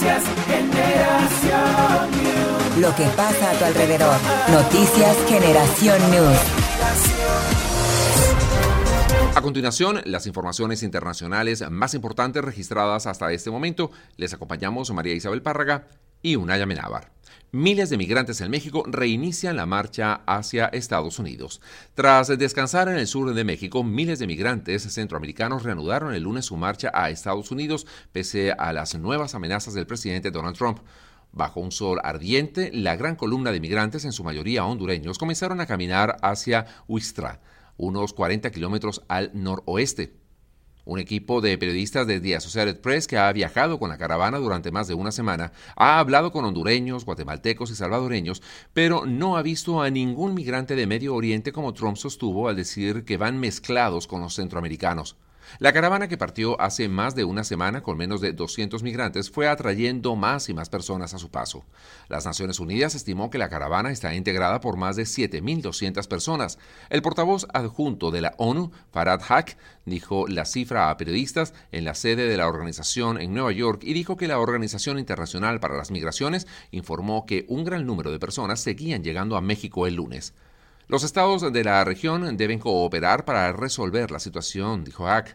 Noticias Generación News. Lo que pasa a tu alrededor. Noticias Generación News. A continuación, las informaciones internacionales más importantes registradas hasta este momento. Les acompañamos María Isabel Párraga y Unaya Menábar. Miles de migrantes en México reinician la marcha hacia Estados Unidos. Tras descansar en el sur de México, miles de migrantes centroamericanos reanudaron el lunes su marcha a Estados Unidos pese a las nuevas amenazas del presidente Donald Trump. Bajo un sol ardiente, la gran columna de migrantes, en su mayoría hondureños, comenzaron a caminar hacia Huixtra, unos 40 kilómetros al noroeste. Un equipo de periodistas de The Associated Press, que ha viajado con la caravana durante más de una semana, ha hablado con hondureños, guatemaltecos y salvadoreños, pero no ha visto a ningún migrante de Medio Oriente, como Trump sostuvo al decir que van mezclados con los centroamericanos. La caravana, que partió hace más de una semana con menos de 200 migrantes, fue atrayendo más y más personas a su paso. Las Naciones Unidas estimó que la caravana está integrada por más de 7.200 personas. El portavoz adjunto de la ONU, Farhad Haq, dijo la cifra a periodistas en la sede de la organización en Nueva York y dijo que la Organización Internacional para las Migraciones informó que un gran número de personas seguían llegando a México el lunes. Los estados de la región deben cooperar para resolver la situación, dijo Haq.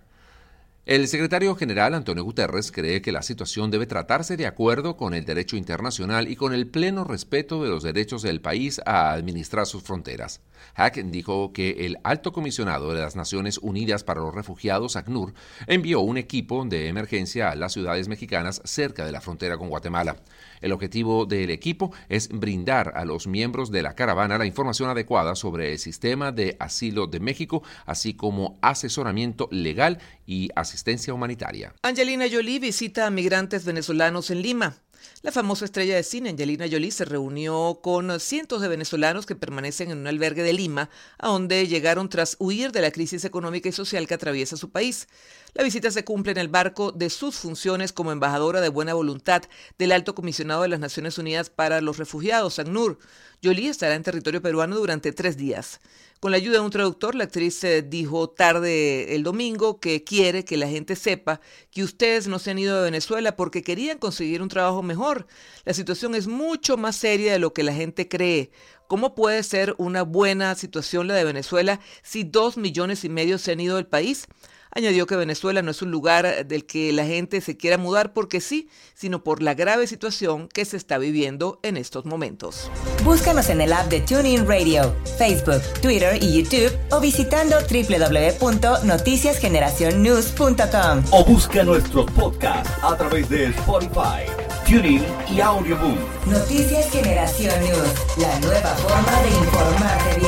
El secretario general, Antonio Guterres, cree que la situación debe tratarse de acuerdo con el derecho internacional y con el pleno respeto de los derechos del país a administrar sus fronteras. Haq dijo que el alto comisionado de las Naciones Unidas para los Refugiados, ACNUR, envió un equipo de emergencia a las ciudades mexicanas cerca de la frontera con Guatemala. El objetivo del equipo es brindar a los miembros de la caravana la información adecuada sobre el sistema de asilo de México, así como asesoramiento legal y asistencia humanitaria. Angelina Jolie visita a migrantes venezolanos en Lima. La famosa estrella de cine Angelina Jolie se reunió con cientos de venezolanos que permanecen en un albergue de Lima, a donde llegaron tras huir de la crisis económica y social que atraviesa su país. La visita se cumple en el marco de sus funciones como embajadora de buena voluntad del Alto Comisionado de las Naciones Unidas para los Refugiados, ACNUR. Jolie estará en territorio peruano durante 3 días. Con la ayuda de un traductor, la actriz dijo tarde el domingo que quiere que la gente sepa que ustedes no se han ido de Venezuela porque querían conseguir un trabajo mejor. La situación es mucho más seria de lo que la gente cree. ¿Cómo puede ser una buena situación la de Venezuela si 2,5 millones se han ido del país? Añadió que Venezuela no es un lugar del que la gente se quiera mudar porque sí, sino por la grave situación que se está viviendo en estos momentos. Búscanos en el app de TuneIn Radio, Facebook, Twitter y YouTube, o visitando www.noticiasgeneracionnews.com. O busca nuestros podcasts a través de Spotify, TuneIn y Audioboom. Noticias Generación News, la nueva forma de informarte bien.